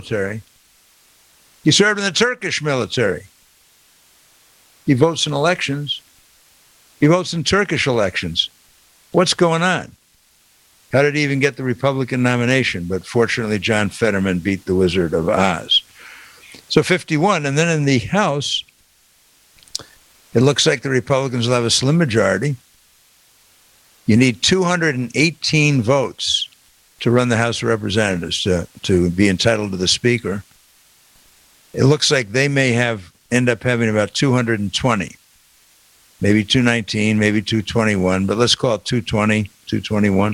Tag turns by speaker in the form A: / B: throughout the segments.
A: military. He served in the Turkish military. He votes in elections. He votes in Turkish elections. What's going on? How did he even get the Republican nomination? But fortunately, John Fetterman beat the Wizard of Oz. So 51. And then in the House, it looks like the Republicans will have a slim majority. You need 218 votes to run the House of Representatives to be entitled to the Speaker. It looks like they may end up having about 220, maybe 219, maybe 221, but let's call it 220, 221.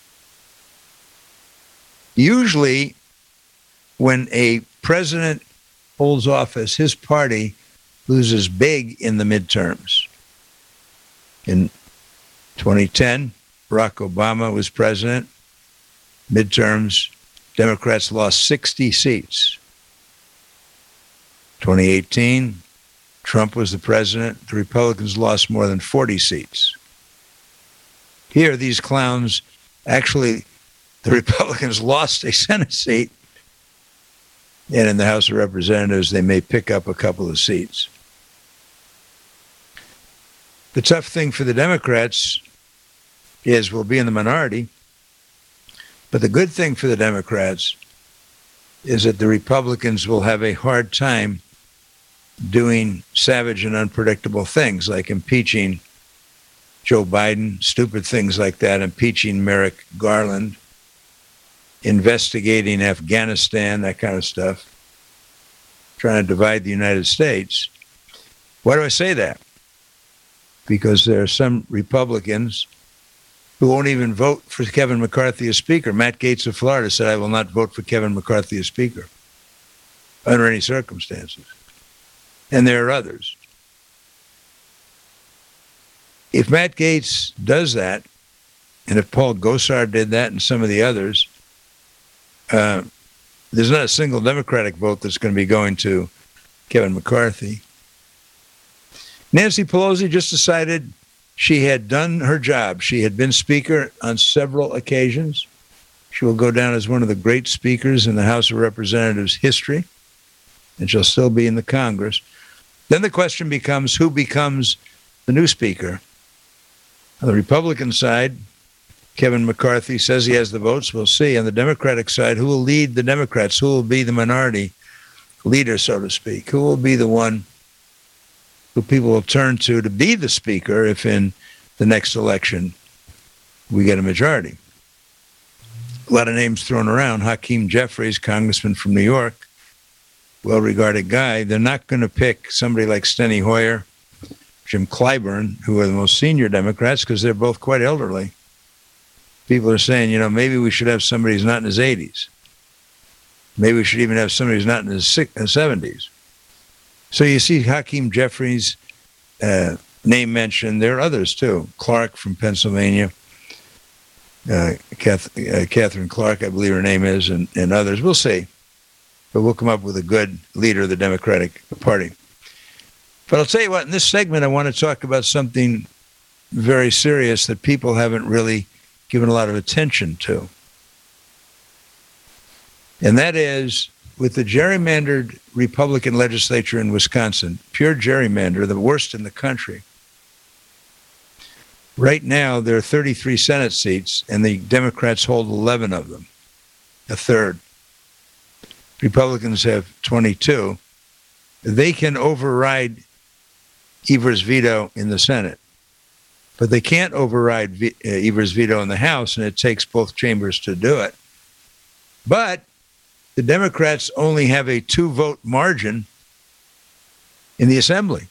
A: Usually, when a president holds office, his party loses big in the midterms. In 2010, Barack Obama was president. Midterms, Democrats lost 60 seats. 2018, Trump was the president. The Republicans lost more than 40 seats. Here, these clowns, actually, the Republicans lost a Senate seat, and in the House of Representatives, they may pick up a couple of seats. The tough thing for the Democrats is we'll be in the minority, but the good thing for the Democrats is that the Republicans will have a hard time doing savage and unpredictable things like impeaching Joe Biden, stupid things like that, impeaching Merrick Garland, investigating Afghanistan, that kind of stuff, trying to divide the United States. Why do I say that? Because there are some Republicans who won't even vote for Kevin McCarthy as Speaker. Matt Gaetz of Florida said, I will not vote for Kevin McCarthy as Speaker under any circumstances. And there are others. If Matt Gaetz does that, and if Paul Gosar did that and some of the others, there's not a single Democratic vote that's going to be going to Kevin McCarthy. Nancy Pelosi just decided she had done her job. She had been Speaker on several occasions. She will go down as one of the great speakers in the House of Representatives history, and she'll still be in the Congress. Then the question becomes, who becomes the new Speaker? On the Republican side, Kevin McCarthy says he has the votes. We'll see. On the Democratic side, who will lead the Democrats? Who will be the minority leader, so to speak? Who will be the one who people will turn to be the Speaker if in the next election we get a majority? A lot of names thrown around. Hakeem Jeffries, congressman from New York, well-regarded guy. They're not going to pick somebody like Steny Hoyer, Jim Clyburn, who are the most senior Democrats, because they're both quite elderly. People are saying, maybe we should have somebody who's not in his 80s. Maybe we should even have somebody who's not in his 70s. So you see Hakeem Jeffries' name mentioned. There are others, too. Clark from Pennsylvania, Catherine Clark, I believe her name is, and others. We'll see. But we'll come up with a good leader of the Democratic Party. But I'll tell you what, in this segment, I want to talk about something very serious that people haven't really given a lot of attention to. And that is, with the gerrymandered Republican legislature in Wisconsin, pure gerrymander, the worst in the country. Right now, there are 33 Senate seats, and the Democrats hold 11 of them, a third. Republicans have 22. They can override Evers' veto in the Senate, but they can't override Evers' veto in the House, and it takes both chambers to do it. But the Democrats only have a 2-vote margin in the Assembly.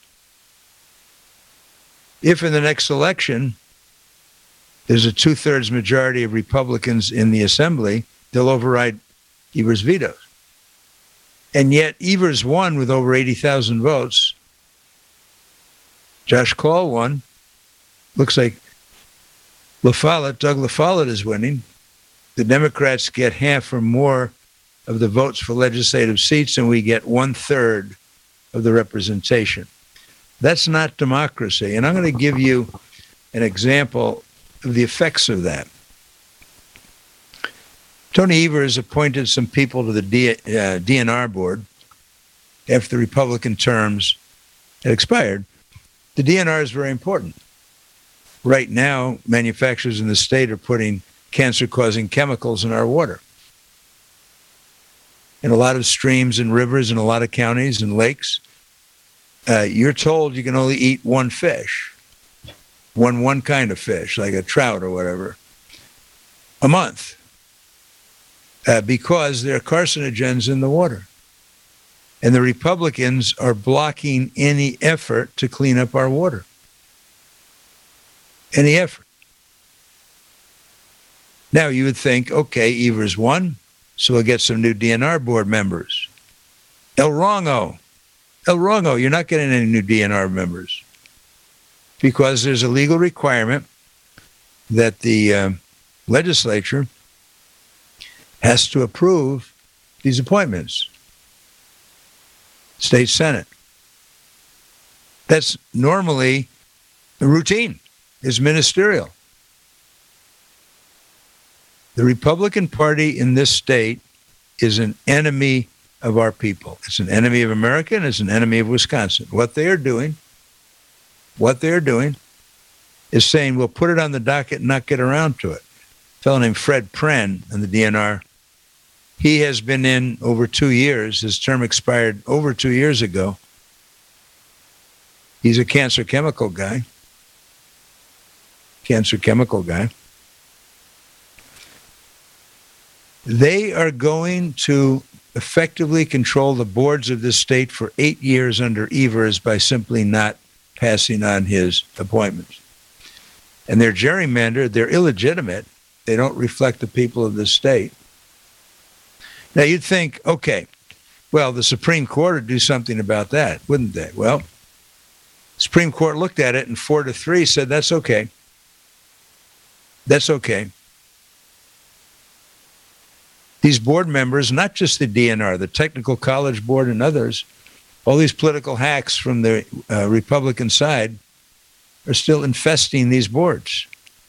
A: If in the next election there's a 2/3 majority of Republicans in the Assembly, they'll override Evers' vetoes. And yet Evers won with over 80,000 votes. Josh Call won. Looks like Doug La Follette is winning. The Democrats get half or more of the votes for legislative seats, and we get 1/3 of the representation. That's not democracy. And I'm going to give you an example of the effects of that. Tony Evers appointed some people to the DNR board after the Republican terms had expired. The DNR is very important. Right now, manufacturers in the state are putting cancer-causing chemicals in our water. In a lot of streams and rivers, in a lot of counties and lakes, you're told you can only eat one fish, one kind of fish, like a trout or whatever, a month, because there are carcinogens in the water. And the Republicans are blocking any effort to clean up our water. Any effort. Now you would think, okay, Evers won, so we'll get some new DNR board members. El Rongo, you're not getting any new DNR members because there's a legal requirement that the legislature has to approve these appointments. State Senate. That's normally the routine, is ministerial. The Republican Party in this state is an enemy of our people. It's an enemy of America and it's an enemy of Wisconsin. What they are doing is saying, we'll put it on the docket and not get around to it. A fellow named Fred Pren in the DNR, he has been in over 2 years. His term expired over 2 years ago. He's a cancer chemical guy. They are going to effectively control the boards of this state for 8 years under Evers by simply not passing on his appointments. And they're gerrymandered. They're illegitimate. They don't reflect the people of this state. Now, you'd think, okay, well, the Supreme Court would do something about that, wouldn't they? Well, the Supreme Court looked at it and 4-3 said, that's okay. That's okay. These board members, not just the DNR, the Technical College Board and others, all these political hacks from the Republican side are still infesting these boards.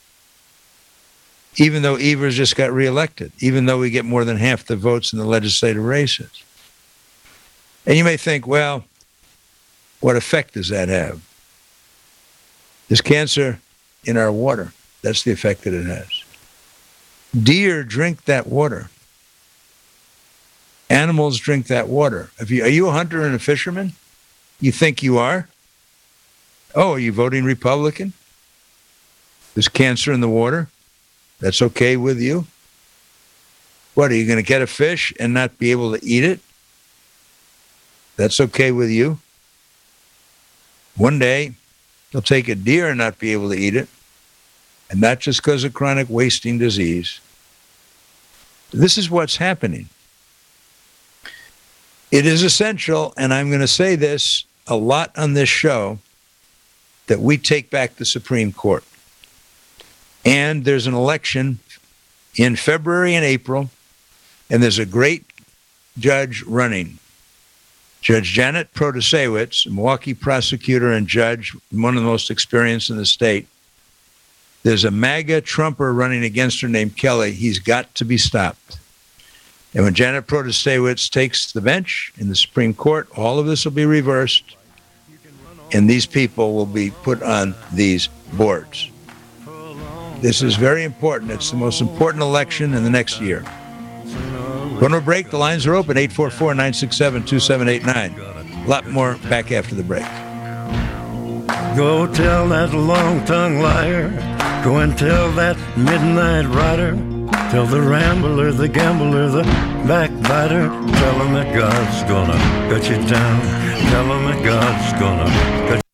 A: Even though Evers just got reelected, even though we get more than half the votes in the legislative races. And you may think, well, what effect does that have? There's cancer in our water. That's the effect that it has. Deer drink that water. Animals drink that water. Are you a hunter and a fisherman? You think you are? Oh, are you voting Republican? There's cancer in the water. That's okay with you? What, are you going to get a fish and not be able to eat it? That's okay with you? One day, they'll take a deer and not be able to eat it, and not just because of chronic wasting disease. This is what's happening. It is essential, and I'm going to say this a lot on this show, that we take back the Supreme Court. And there's an election in February and April, and there's a great judge running. Judge Janet Protasewicz, a Milwaukee prosecutor and judge, one of the most experienced in the state. There's a MAGA Trumper running against her named Kelly. He's got to be stopped. And when Janet Protasewicz takes the bench in the Supreme Court, all of this will be reversed, and these people will be put on these boards. This is very important. It's the most important election in the next year. Going to a break. The lines are open, 844-967-2789. A lot more back after the break.
B: Go tell that long-tongued liar. Go and tell that midnight rider. Tell the rambler, the gambler, the backbiter. Tell him that God's gonna cut you down. Tell him that God's gonna cut you.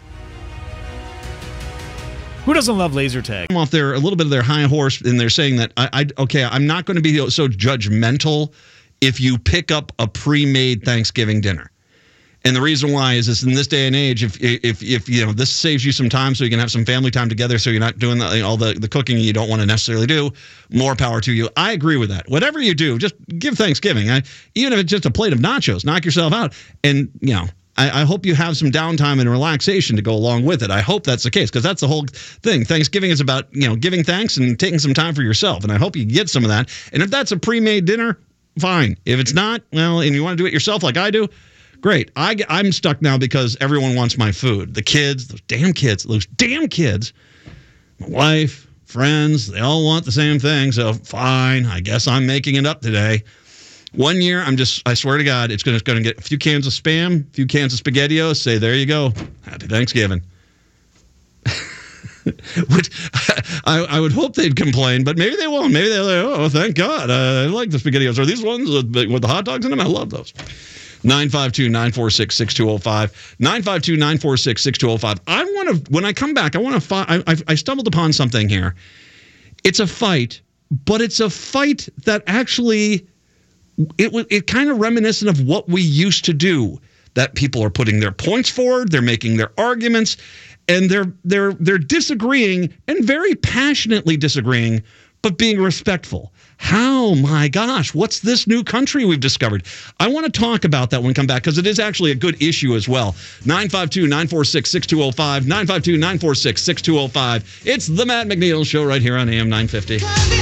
C: Who doesn't love laser tag?
D: Off there a little bit of their high horse, and they're saying that I'm not going to be so judgmental if you pick up a pre-made Thanksgiving dinner. And the reason why is this: in this day and age, if you know, this saves you some time, so you can have some family time together, so you're not doing all the cooking you don't want to necessarily do. More power to you. I agree with that. Whatever you do, just give Thanksgiving. Even if it's just a plate of nachos, knock yourself out. And you know, I hope you have some downtime and relaxation to go along with it. I hope that's the case, because that's the whole thing. Thanksgiving is about, giving thanks and taking some time for yourself. And I hope you get some of that. And if that's a pre-made dinner, fine. If it's not, well, and you want to do it yourself like I do, great. I'm stuck now because everyone wants my food. The kids, those damn kids, my wife, friends, they all want the same thing. So fine, I guess I'm making it up today. 1 year, I swear to God, it's going to get a few cans of Spam, a few cans of SpaghettiOs, say, there you go. Happy Thanksgiving. Which I would hope they'd complain, but maybe they won't. Maybe they're like, oh, thank God. I like the SpaghettiOs. Are these ones with the hot dogs in them? I love those. 952-946-6205. 952-946-6205. When I come back, I stumbled upon something here. It's a fight, but it's a fight that actually... It kind of reminiscent of what we used to do, that people are putting their points forward, they're making their arguments, and they're disagreeing, and very passionately disagreeing, but being respectful. How, my gosh, what's this new country we've discovered? I want to talk about that when we come back, because it is actually a good issue as well. 952-946-6205, 952-946-6205. It's the Matt McNeil Show right here on AM 950.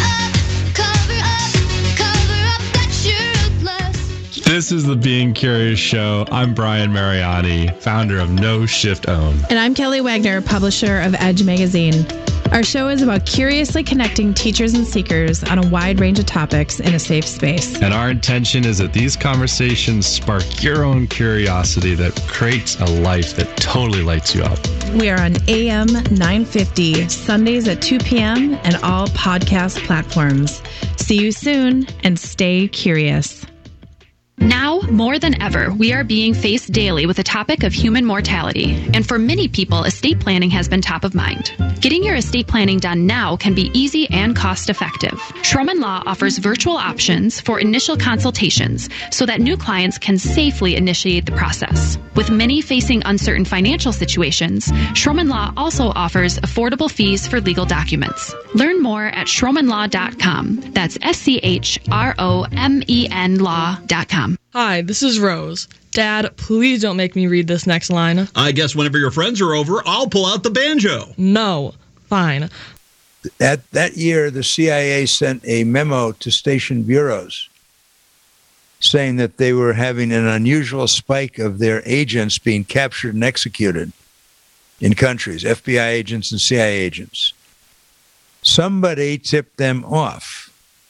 E: This is the Being Curious Show. I'm Brian Mariani, founder of No Shift Own.
F: And I'm Kelly Wagner, publisher of Edge Magazine. Our show is about curiously connecting teachers and seekers on a wide range of topics in a safe space.
E: And our intention is that these conversations spark your own curiosity that creates a life that totally lights you up.
F: We are on AM 950, Sundays at 2 p.m. and all podcast platforms. See you soon, and stay curious.
G: Now, more than ever, we are being faced daily with the topic of human mortality. And for many people, estate planning has been top of mind. Getting your estate planning done now can be easy and cost-effective. Schroman Law offers virtual options for initial consultations so that new clients can safely initiate the process. With many facing uncertain financial situations, Schroman Law also offers affordable fees for legal documents. Learn more at schromanlaw.com. That's SCHROMEN law.com.
H: Hi, this is Rose. Dad, please don't make me read this next line.
D: I guess whenever your friends are over, I'll pull out the banjo.
H: No. Fine.
A: That year, the CIA sent a memo to station bureaus saying that they were having an unusual spike of their agents being captured and executed in countries, FBI agents and CIA agents. Somebody tipped them off.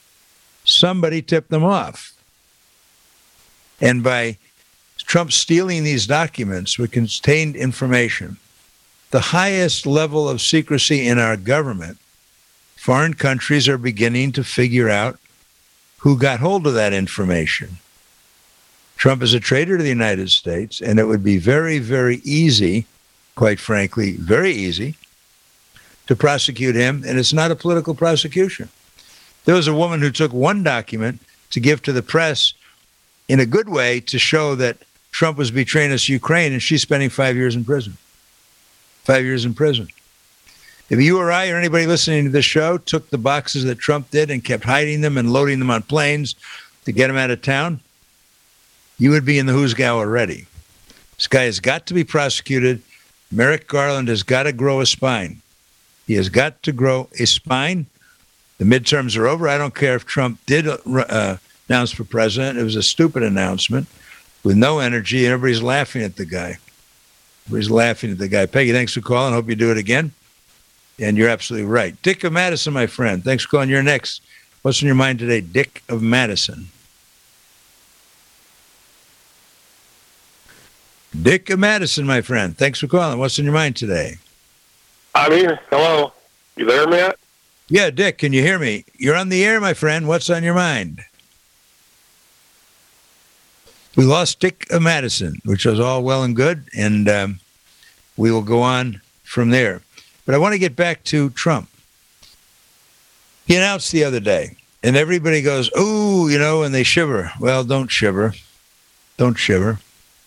A: And by Trump stealing these documents, which contained information, the highest level of secrecy in our government, foreign countries are beginning to figure out who got hold of that information. Trump is a traitor to the United States, and it would be very, very easy, quite frankly, very easy, to prosecute him, and it's not a political prosecution. There was a woman who took one document to give to the press in a good way to show that Trump was betraying us Ukraine, and she's spending 5 years in prison. 5 years in prison. If you or I or anybody listening to this show took the boxes that Trump did and kept hiding them and loading them on planes to get them out of town, you would be in the Hoosgow already. This guy has got to be prosecuted. Merrick Garland has got to grow a spine. He has got to grow a spine. The midterms are over. I don't care if Trump did announced for president. It was a stupid announcement with no energy, and everybody's laughing at the guy. Peggy, thanks for calling. Hope you do it again. And you're absolutely right. Dick of Madison, my friend. Thanks for calling. You're next. What's on your mind today, Dick of Madison? Dick of Madison, my friend. Thanks for calling. What's on your mind today?
I: I'm here. Hello. You there, Matt?
A: Yeah, Dick, can you hear me? You're on the air, my friend. What's on your mind? We lost Dick of Madison, which was all well and good, and we will go on from there. But I want to get back to Trump. He announced the other day, and everybody goes, ooh, and they shiver. Well, don't shiver. Don't shiver.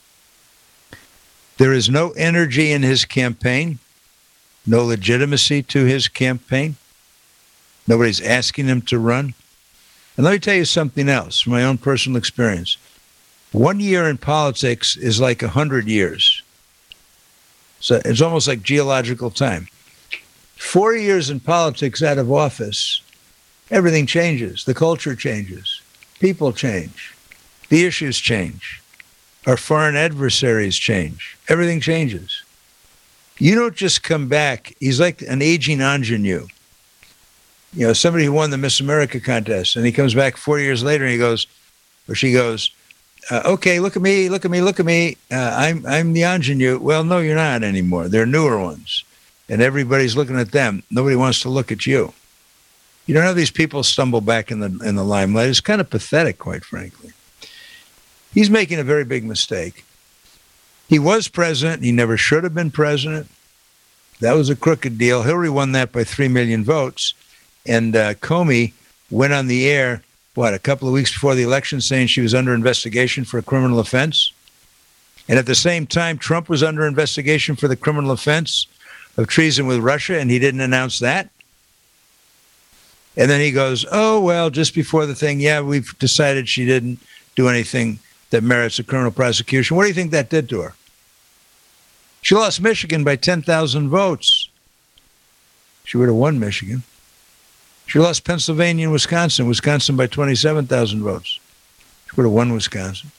A: There is no energy in his campaign, no legitimacy to his campaign. Nobody's asking him to run. And let me tell you something else from my own personal experience. 1 year in politics is like 100 years. So it's almost like geological time. 4 years in politics out of office, everything changes. The culture changes. People change. The issues change. Our foreign adversaries change. Everything changes. You don't just come back. He's like an aging ingenue. You know, somebody who won the Miss America contest, and he comes back 4 years later and he goes, or she goes, okay, look at me. I'm the ingenue. Well, no, you're not anymore. They're newer ones. And everybody's looking at them. Nobody wants to look at you. You don't have these people stumble back in the limelight. It's kind of pathetic, quite frankly. He's making a very big mistake. He was president. He never should have been president. That was a crooked deal. Hillary won that by 3 million votes. And Comey went on the air, a couple of weeks before the election, saying she was under investigation for a criminal offense. And at the same time, Trump was under investigation for the criminal offense of treason with Russia, and he didn't announce that. And then he goes, oh, well, just before the thing, yeah, we've decided she didn't do anything that merits a criminal prosecution. What do you think that did to her? She lost Michigan by 10,000 votes. She would have won Michigan. She lost Pennsylvania and Wisconsin by 27,000 votes. She would have won Wisconsin.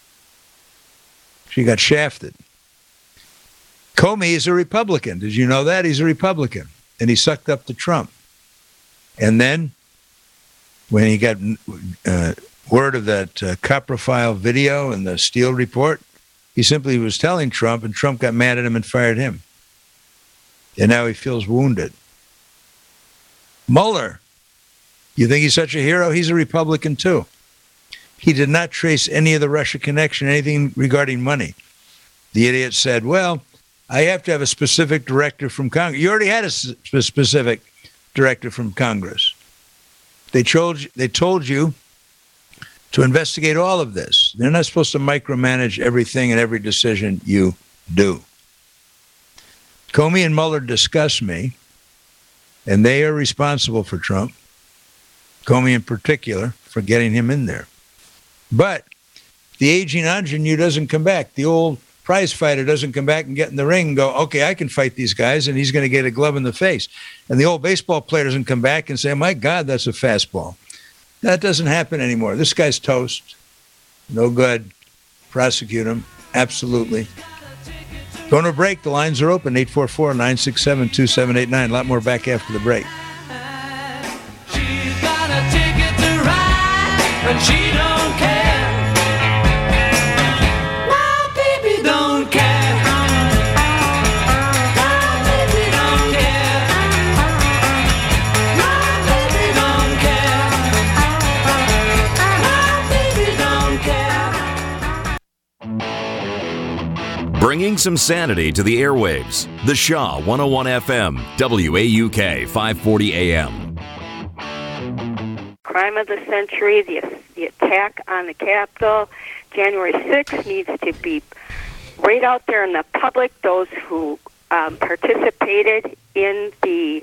A: She got shafted. Comey is a Republican. Did you know that? He's a Republican. And he sucked up to Trump. And then when he got word of that Coprophile video and the Steele report, he simply was telling Trump, and Trump got mad at him and fired him. And now he feels wounded. Mueller, you think he's such a hero? He's a Republican too. He did not trace any of the Russia connection, anything regarding money. The idiot said, well, I have to have a specific directive from Congress. You already had a specific directive from Congress. They told you to investigate all of this. They're not supposed to micromanage everything and every decision you do. Comey and Mueller discuss me, and they are responsible for Trump, Comey in particular, for getting him in there. But the aging ingenue doesn't come back. The old prize fighter doesn't come back and get in the ring and go, okay, I can fight these guys, and he's going to get a glove in the face. And the old baseball player doesn't come back and say, my God, that's a fastball. That doesn't happen anymore. This guy's toast. No good. Prosecute him. Absolutely. Going to a break. The lines are open. 844-967-2789. A lot more back after the break.
J: She's got a ticket to ride, but she don't care. My baby don't care. My baby don't care. My baby don't care. My baby don't care.
K: Bringing some sanity to the airwaves. The Shaw 101 FM, WAUK 540 AM.
L: Crime of the century, the attack on the Capitol, January 6th needs to be right out there in the public. Those who participated in the,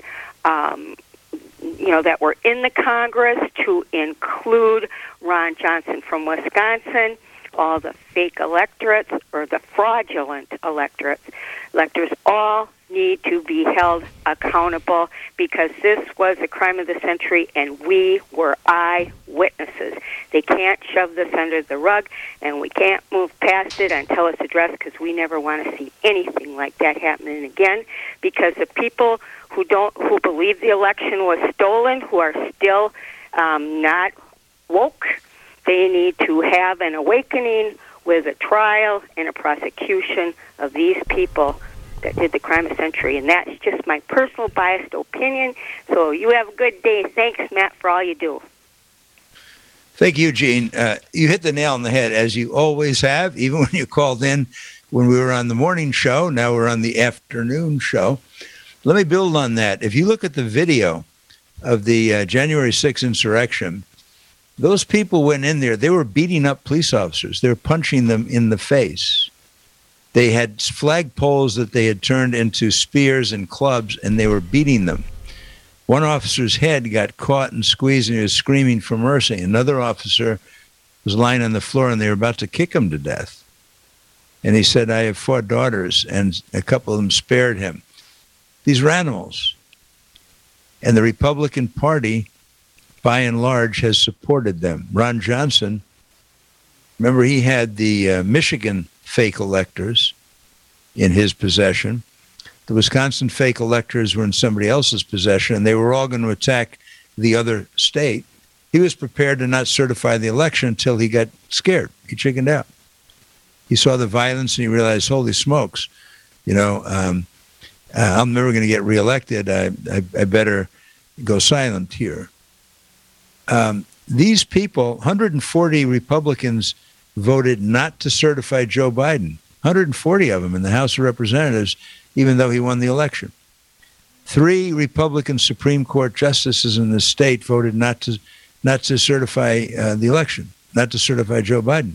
L: that were in the Congress, to include Ron Johnson from Wisconsin, all the fake electorates or the fraudulent electors all need to be held accountable, because this was a crime of the century and we were eyewitnesses. They can't shove this under the rug, and we can't move past it until it's addressed, because we never want to see anything like that happening again, because the people who believe the election was stolen, who are still not woke, they need to have an awakening with a trial and a prosecution of these people that did the crime of the century. And that's just my personal biased opinion. So you have a good day. Thanks, Matt, for all you do.
A: Thank you, Gene. You hit the nail on the head, as you always have, even when you called in when we were on the morning show. Now we're on the afternoon show. Let me build on that. If you look at the video of the January 6th insurrection, those people went in there. They were beating up police officers. They were punching them in the face. They had flagpoles that they had turned into spears and clubs, and they were beating them. One officer's head got caught and squeezed, and he was screaming for mercy. Another officer was lying on the floor, and they were about to kick him to death. And he said, I have 4 daughters, and a couple of them spared him. These are animals. And the Republican Party, by and large, has supported them. Ron Johnson, remember, he had the Michigan fake electors in his possession. The Wisconsin fake electors were in somebody else's possession, and they were all going to attack the other state. He was prepared to not certify the election until he got scared. He chickened out. He saw the violence, and he realized, holy smokes, I'm never going to get reelected. I better go silent here. These people, 140 Republicans voted not to certify Joe Biden. 140 of them in the House of Representatives, even though he won the election. 3 Republican Supreme Court justices in the state voted not to certify the election, not to certify Joe Biden.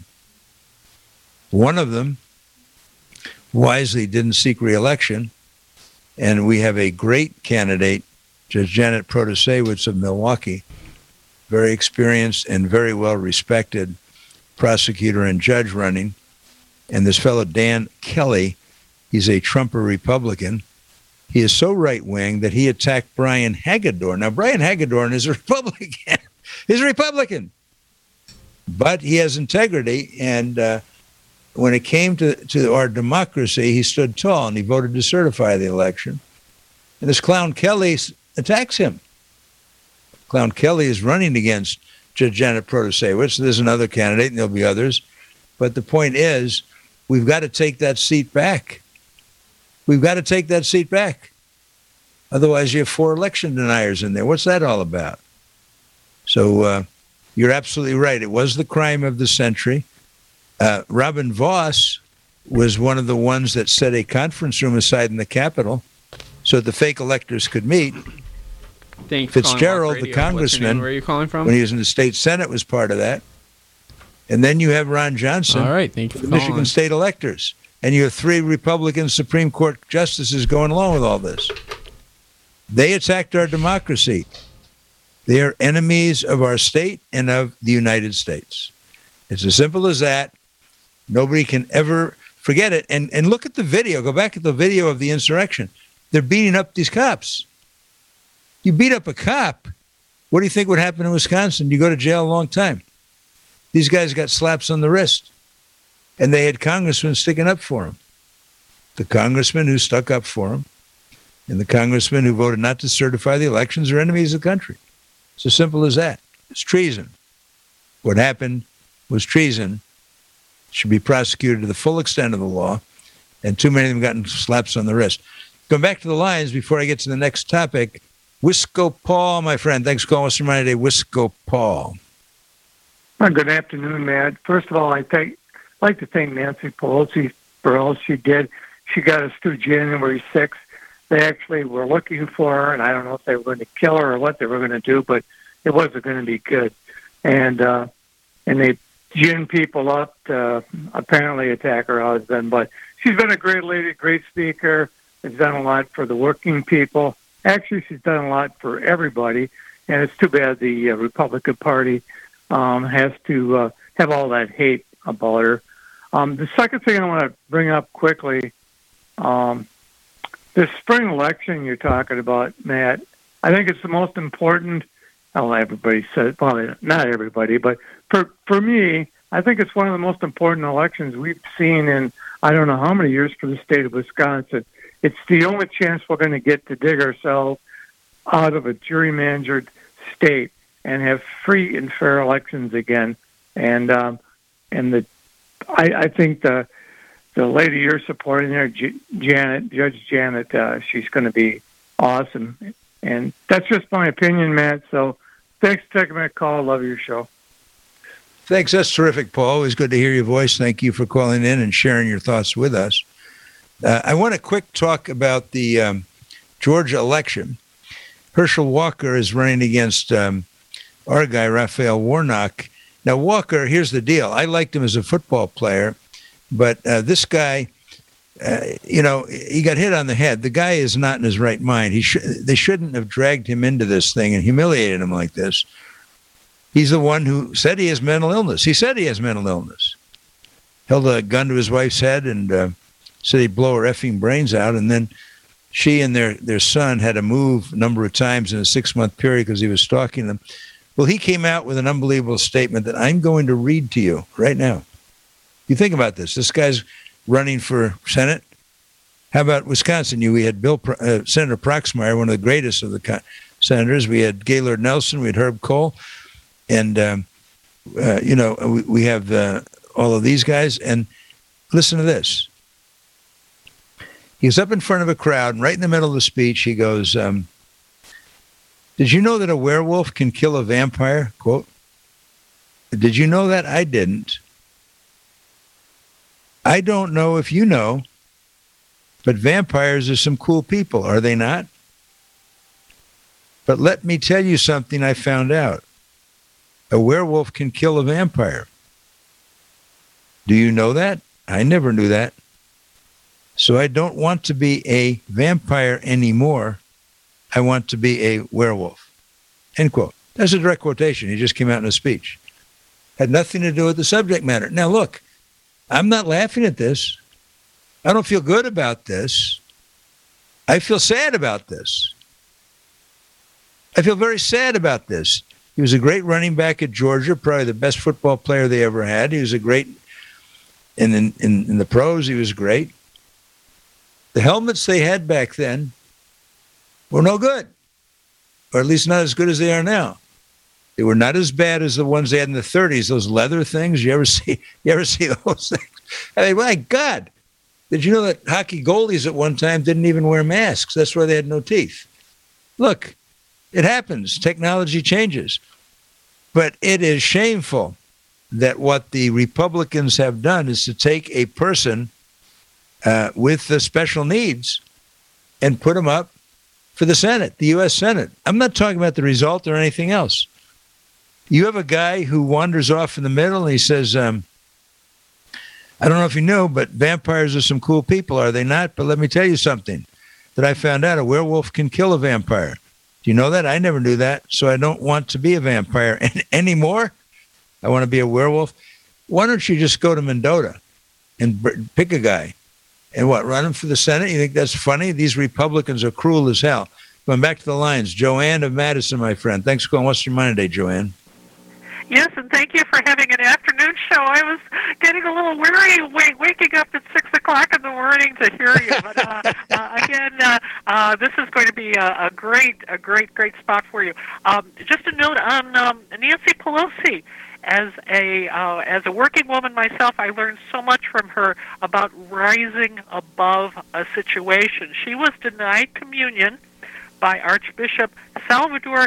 A: One of them wisely didn't seek re-election, and we have a great candidate, Judge Janet Protasewicz of Milwaukee, very experienced and very well-respected prosecutor and judge running. And this fellow, Dan Kelly, he's a Trumper Republican. He is so right-wing that he attacked Brian Hagedorn. Now, Brian Hagedorn is a Republican. He's a Republican. But he has integrity, and when it came to our democracy, he stood tall, and he voted to certify the election. And this clown Kelly attacks him. Clown Kelly is running against Judge Janet Protasewicz. There's another candidate, and there'll be others. But the point is, we've got to take that seat back. We've got to take that seat back. Otherwise, you have 4 election deniers in there. What's that all about? So you're absolutely right. It was the crime of the century. Robin Voss was one of the ones that set a conference room aside in the Capitol so the fake electors could meet. Fitzgerald, the congressman,
M: where are you calling from?
A: when he was in the state Senate, was part of that. And then you have Ron Johnson,
M: All right, thank you for
A: the Michigan
M: calling.
A: state electors. And you have 3 Republican Supreme Court justices going along with all this. They attacked our democracy. They are enemies of our state and of the United States. It's as simple as that. Nobody can ever forget it. And look at the video. Go back at the video of the insurrection. They're beating up these cops. You beat up a cop, what do you think would happen in Wisconsin? You go to jail a long time. These guys got slaps on the wrist, and they had congressmen sticking up for them. The congressmen who stuck up for them and the congressmen who voted not to certify the elections are enemies of the country. It's as simple as that. It's treason. What happened was treason. Should be prosecuted to the full extent of the law, and too many of them gotten slaps on the wrist. Going back to the lines before I get to the next topic, Wisco Paul, my friend. Thanks for calling us from today, Wisco Paul.
N: Well, good afternoon, Matt. First of all, I'd like to thank Nancy Pelosi for all she did. She got us through January 6th. They actually were looking for her, and I don't know if they were going to kill her or what they were going to do, but it wasn't going to be good. And they gin people up to apparently attack her husband. But she's been a great lady, great speaker, has done a lot for the working people. Actually, she's done a lot for everybody, and it's too bad the Republican Party has to have all that hate about her. The second thing I want to bring up quickly, this spring election you're talking about, Matt, I think it's the most important. Well, everybody says, well, not everybody, but for me, I think it's one of the most important elections we've seen in I don't know how many years for the state of Wisconsin. It's the only chance we're going to get to dig ourselves out of a gerrymandered state and have free and fair elections again. And I think the lady you're supporting there, Judge Janet, she's going to be awesome. And that's just my opinion, Matt. So thanks for taking my call. Love your show.
A: Thanks. That's terrific, Paul. Always good to hear your voice. Thank you for calling in and sharing your thoughts with us. I want a quick talk about the Georgia election. Herschel Walker is running against our guy, Raphael Warnock. Now, Walker, here's the deal. I liked him as a football player, but this guy, he got hit on the head. The guy is not in his right mind. They shouldn't have dragged him into this thing and humiliated him like this. He's the one who said he has mental illness. He said he has mental illness. Held a gun to his wife's head and said he'd blow her effing brains out. And then she and their son had to move a number of times in a 6-month period because he was stalking them. Well, he came out with an unbelievable statement that I'm going to read to you right now. You think about this. This guy's running for Senate. How about Wisconsin? We had Senator Proxmire, one of the greatest of the senators. We had Gaylord Nelson. We had Herb Kohl. And, we have all of these guys. And listen to this. He was up in front of a crowd, and right in the middle of the speech, he goes, did you know that a werewolf can kill a vampire? Quote. Did you know that? I didn't. I don't know if you know, but vampires are some cool people, are they not? But let me tell you something I found out. A werewolf can kill a vampire. Do you know that? I never knew that. So I don't want to be a vampire anymore. I want to be a werewolf. End quote. That's a direct quotation. He just came out in a speech. Had nothing to do with the subject matter. Now, look, I'm not laughing at this. I don't feel good about this. I feel sad about this. I feel very sad about this. He was a great running back at Georgia, probably the best football player they ever had. He was a great, in the pros, he was great. The helmets they had back then were no good, or at least not as good as they are now. They were not as bad as the ones they had in the 30s, those leather things. You ever see those things? I mean, my God, did you know that hockey goalies at one time didn't even wear masks? That's why they had no teeth. Look, it happens. Technology changes. But it is shameful that what the Republicans have done is to take a person with the special needs and put him up for the Senate, the U.S. Senate. I'm not talking about the result or anything else. You have a guy who wanders off in the middle and he says, I don't know if you know, but vampires are some cool people, are they not? But let me tell you something that I found out. A werewolf can kill a vampire. Do you know that? I never knew that. So I don't want to be a vampire anymore. I want to be a werewolf. Why don't you just go to Mendota and pick a guy and run him for the Senate? You think that's funny? These Republicans are cruel as hell. Going back to the lines. Joanne of Madison, my friend. Thanks for calling. What's your mind today, Joanne?
M: Yes, and thank you for having an afternoon show. I was getting a little weary waking up at 6 o'clock in the morning to hear you. But again, this is going to be a great spot for you. Just a note on Nancy Pelosi. As a working woman myself, I learned so much from her about rising above a situation. She was denied communion by Archbishop Salvador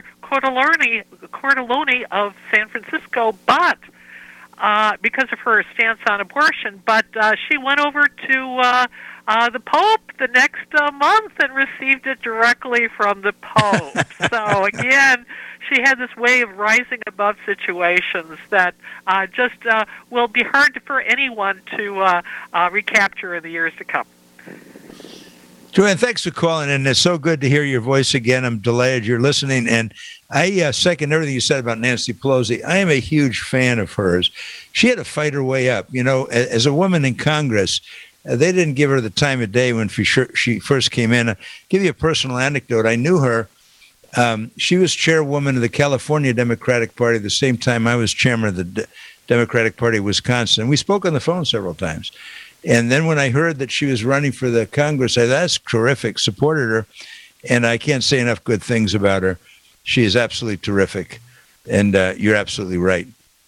M: Cordileone of San Francisco, but because of her stance on abortion. But she went over to the Pope the next month and received it directly from the Pope. So again, she had this way of rising above situations that just will be hard for anyone to recapture in the years to come.
A: Joanne, thanks for calling in. It's so good to hear your voice again. I'm delighted you're listening. And I second everything you said about Nancy Pelosi. I am a huge fan of hers. She had to fight her way up. You know, as a woman in Congress, they didn't give her the time of day when she first came in. I'll give you a personal anecdote. I knew her. She was chairwoman of the California Democratic Party at the same time I was chairman of the Democratic Party of Wisconsin. We spoke on the phone several times. And then when I heard that she was running for the Congress, I thought, that's terrific, supported her. And I can't say enough good things about her. She is absolutely terrific. And you're absolutely right.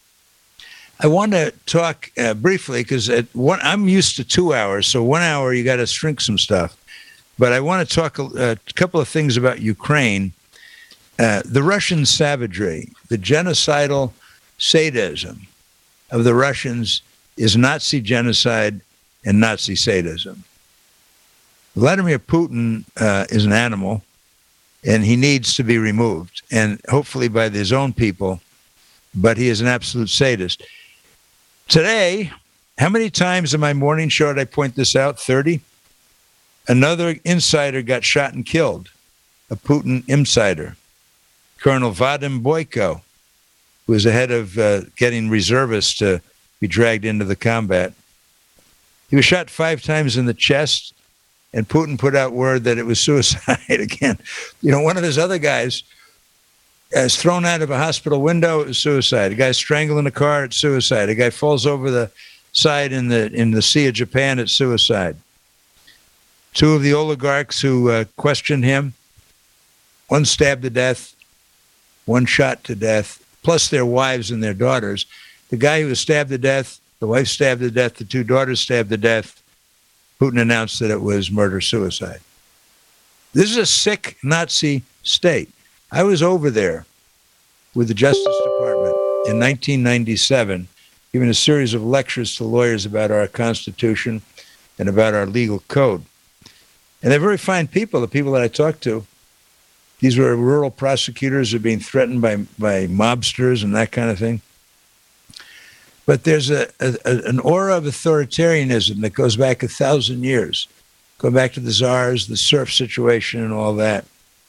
A: I want to talk briefly because I'm used to 2 hours. So 1 hour, you got to shrink some stuff. But I want to talk a couple of things about Ukraine. The Russian savagery, the genocidal sadism of the Russians is Nazi genocide and Nazi sadism. Vladimir Putin is an animal, and he needs to be removed, and hopefully by his own people, but he is an absolute sadist. Today, how many times in my morning show did I point this out? 30? Another insider got shot and killed, a Putin insider, Colonel Vadim Boyko. who was ahead of getting reservists to be dragged into the combat. He was shot 5 times in the chest, and Putin put out word that it was suicide again. One of his other guys is thrown out of a hospital window, it was suicide. A guy strangling a car, it's suicide. A guy falls over the side in the Sea of Japan, it's suicide. 2 of the oligarchs who questioned him, one stabbed to death, one shot to death, plus their wives and their daughters. The guy who was stabbed to death, the wife stabbed to death, the 2 daughters stabbed to death. Putin announced that it was murder-suicide. This is a sick Nazi state. I was over there with the Justice Department in 1997, giving a series of lectures to lawyers about our Constitution and about our legal code. And they're very fine people, the people that I talked to. These were rural prosecutors who are being threatened by mobsters and that kind of thing. But there's an aura of authoritarianism that goes back 1,000 years, going back to the czars, the serf situation, and all that.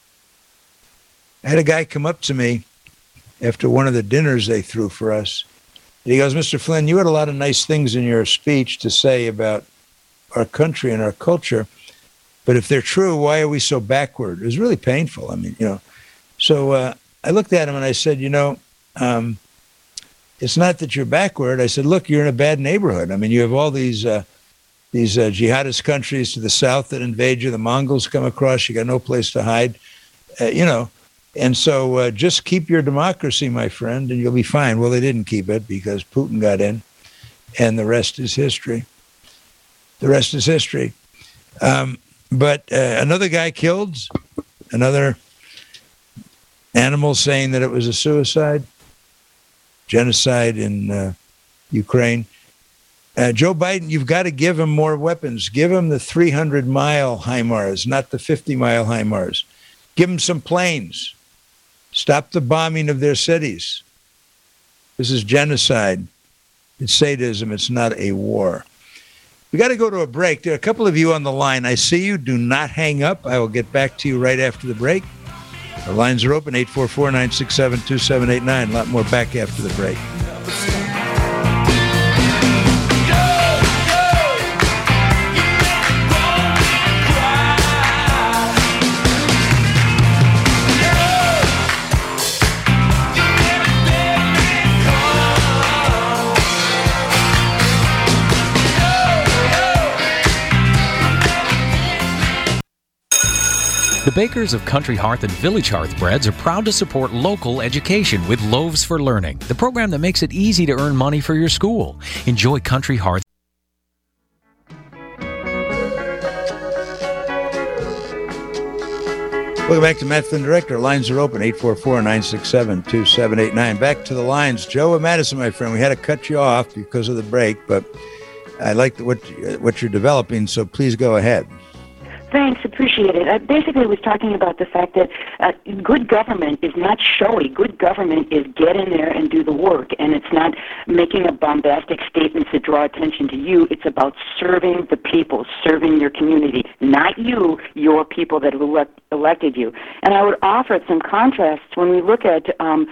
A: I had a guy come up to me after one of the dinners they threw for us. And he goes, Mr. Flynn, you had a lot of nice things in your speech to say about our country and our culture, but if they're true, why are we so backward? It was really painful. So I looked at him and I said, it's not that you're backward. I said, look, you're in a bad neighborhood. You have all these jihadist countries to the south that invade you. The Mongols come across. You got no place to hide, And so just keep your democracy, my friend, and you'll be fine. Well, they didn't keep it because Putin got in, and the rest is history. The rest is history. But another guy killed, another animal saying that it was a suicide. Genocide in Ukraine. Joe Biden, you've got to give him more weapons. Give him the 300-mile HIMARS, not the 50-mile HIMARS. Give him some planes. Stop the bombing of their cities. This is genocide. It's sadism. It's not a war. We got to go to a break. There are a couple of you on the line. I see you. Do not hang up. I will get back to you right after the break. The lines are open, 844-967-2789. A lot more back after the break.
O: The bakers of Country Hearth and Village Hearth Breads are proud to support local education with Loaves for Learning, the program that makes it easy to earn money for your school. Enjoy Country Hearth.
A: Welcome back to Matt Flynn Director. Lines are open, 844-967-2789. Back to the lines. Joe and Madison, my friend, we had to cut you off because of the break, but I like what you're developing, so please go ahead.
P: Thanks, appreciate it. I basically was talking about the fact that good government is not showy. Good government is get in there and do the work, and it's not making a bombastic statements that draw attention to you. It's about serving the people, serving your community, not you, your people that have elected you. And I would offer some contrasts when we look at,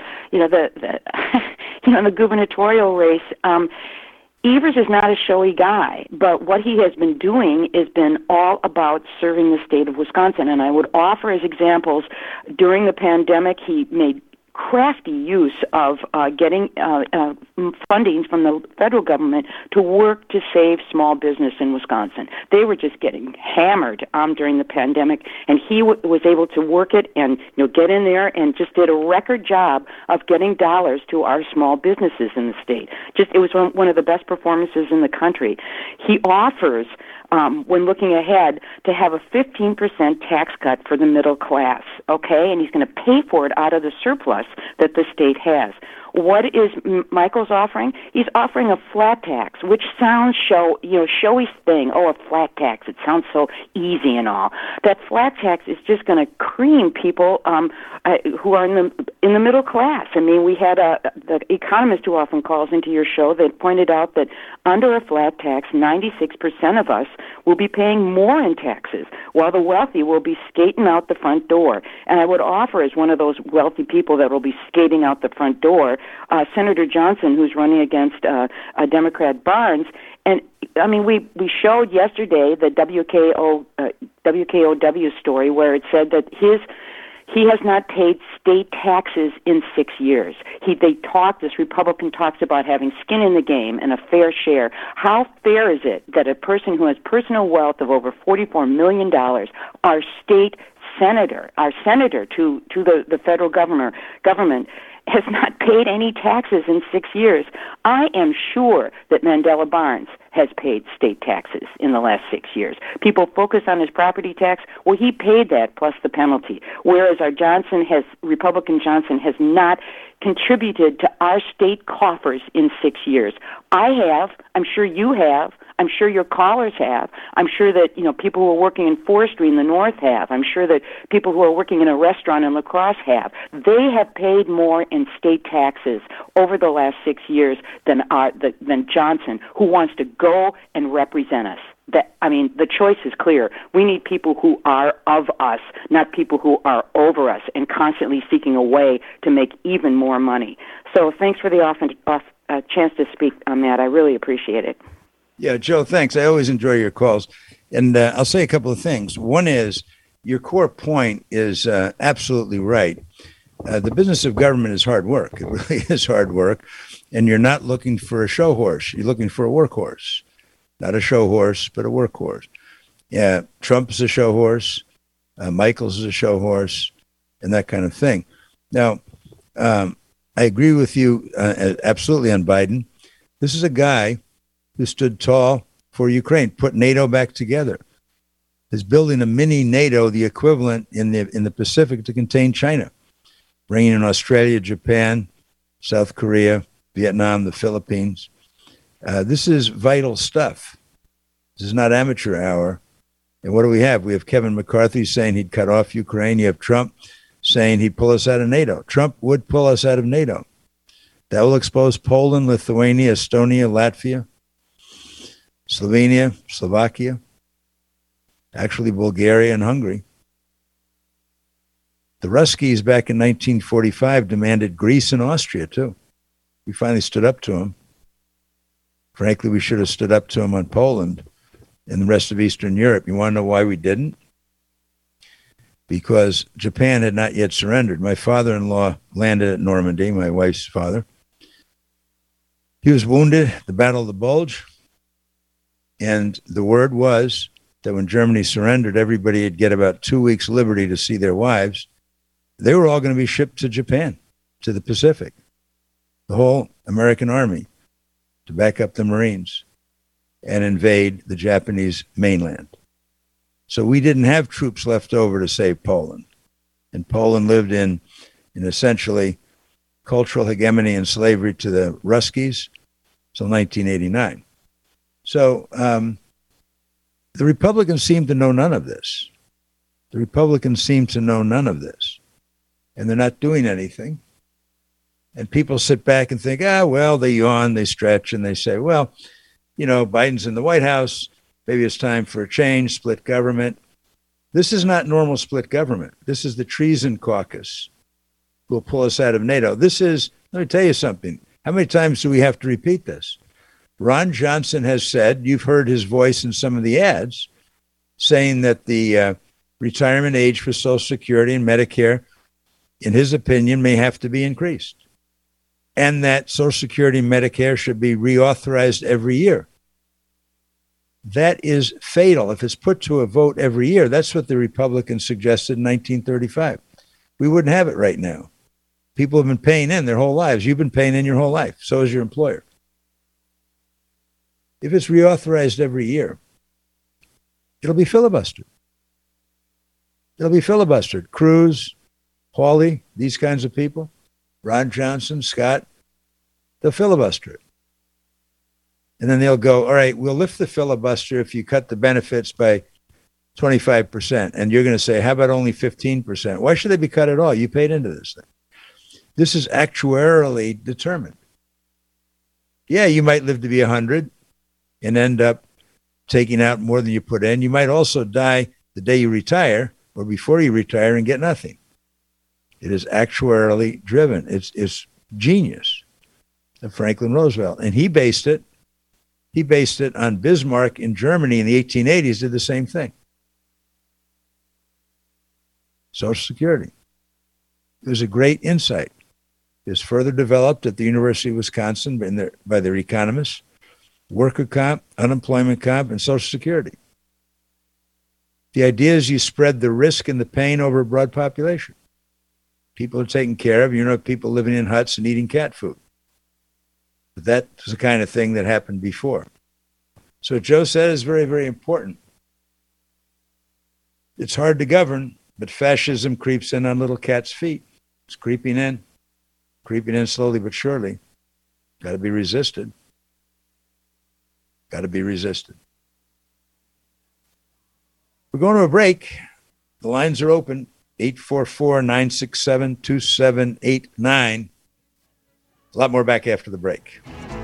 P: the gubernatorial race. Evers is not a showy guy, but what he has been doing has been all about serving the state of Wisconsin. And I would offer as examples, during the pandemic, he made crafty use of getting funding from the federal government to work to save small business in Wisconsin. They were just getting hammered during the pandemic, and he was able to work it and get in there and just did a record job of getting dollars to our small businesses in the state. It was one of the best performances in the country. He offers, when looking ahead, to have a 15% tax cut for the middle class, okay? And he's going to pay for it out of the surplus that the state has. What is Michael's offering? He's offering a flat tax, which sounds showy thing. Oh, a flat tax. It sounds so easy and all. That flat tax is just going to cream people who are in the middle class. I mean, we had the economist who often calls into your show that pointed out that under a flat tax, 96% of us will be paying more in taxes, while the wealthy will be skating out the front door. And I would offer, as one of those wealthy people that will be skating out the front door, Senator Johnson, who's running against Democrat Barnes. And I mean, we showed yesterday the WKOW story where it said that he has not paid state taxes in 6 years. This Republican talks about having skin in the game and a fair share. How fair is it that a person who has personal wealth of over $44 million, our senator to the federal government, has not paid any taxes in 6 years? I am sure that Mandela Barnes has paid state taxes in the last 6 years. People focus on his property tax. Well, he paid that plus the penalty, whereas our Republican Johnson has not contributed to our state coffers in 6 years. I have. I'm sure you have. I'm sure your callers have. I'm sure that people who are working in forestry in the north have. I'm sure that people who are working in a restaurant in La Crosse have. They have paid more in state taxes over the last 6 years than Johnson, who wants to go and represent us. The choice is clear. We need people who are of us, not people who are over us and constantly seeking a way to make even more money. So thanks for the chance to speak on that. I really appreciate it.
A: Yeah, Joe, thanks. I always enjoy your calls. And I'll say a couple of things. One is your core point is absolutely right. The business of government is hard work. It really is hard work. And you're not looking for a show horse. You're looking for a workhorse. Not a show horse, but a workhorse. Yeah, Trump is a show horse. Michaels is a show horse, and that kind of thing. Now, I agree with you absolutely on Biden. This is a guy who stood tall for Ukraine, put NATO back together, is building a mini NATO, the equivalent in the Pacific to contain China, bringing in Australia, Japan, South Korea, Vietnam, the Philippines. This is vital stuff. This is not amateur hour. And what do we have? We have Kevin McCarthy saying he'd cut off Ukraine. You have Trump saying he'd pull us out of NATO. Trump would pull us out of NATO. That will expose Poland, Lithuania, Estonia, Latvia, Slovenia, Slovakia, actually Bulgaria and Hungary. The Ruskies back in 1945 demanded Greece and Austria, too. We finally stood up to them. Frankly, we should have stood up to them on Poland and the rest of Eastern Europe. You want to know why we didn't? Because Japan had not yet surrendered. My father-in-law landed at Normandy, my wife's father. He was wounded at the Battle of the Bulge. And the word was that when Germany surrendered, everybody would get about 2 weeks' liberty to see their wives. They were all going to be shipped to Japan, to the Pacific, the whole American army, to back up the Marines and invade the Japanese mainland. So we didn't have troops left over to save Poland. And Poland lived in essentially cultural hegemony and slavery to the Ruskies until 1989. So the Republicans seem to know none of this. The Republicans seem to know none of this. And they're not doing anything. And people sit back and think, well, they yawn, they stretch, and they say, well, Biden's in the White House. Maybe it's time for a change, split government. This is not normal split government. This is the treason caucus who will pull us out of NATO. Let me tell you something. How many times do we have to repeat this? Ron Johnson has said, you've heard his voice in some of the ads, saying that the retirement age for Social Security and Medicare, in his opinion, may have to be increased. And that Social Security and Medicare should be reauthorized every year. That is fatal. If it's put to a vote every year, that's what the Republicans suggested in 1935. We wouldn't have it right now. People have been paying in their whole lives. You've been paying in your whole life. So has your employer. If it's reauthorized every year, it'll be filibustered. It'll be filibustered. Cruz, Hawley, these kinds of people, Ron Johnson, Scott, they'll filibuster it. And then they'll go, all right, we'll lift the filibuster if you cut the benefits by 25%. And you're going to say, how about only 15%? Why should they be cut at all? You paid into this thing. This is actuarially determined. Yeah, you might live to be 100 and end up taking out more than you put in. You might also die the day you retire or before you retire and get nothing. It is actuarially driven. It's genius. of Franklin Roosevelt. And he based it on Bismarck in Germany in the 1880s, did the same thing. Social Security. It was a great insight. It was further developed at the University of Wisconsin by their economists, worker comp, unemployment comp, and Social Security. The idea is you spread the risk and the pain over a broad population. People are taken care of. You know, people living in huts and eating cat food. But that was the kind of thing that happened before. So what Joe said is very, very important. It's hard to govern, but fascism creeps in on little cat's feet. It's creeping in slowly but surely. Got to be resisted. Got to be resisted. We're going to a break. The lines are open. 844-967-2789. A lot more back after the break.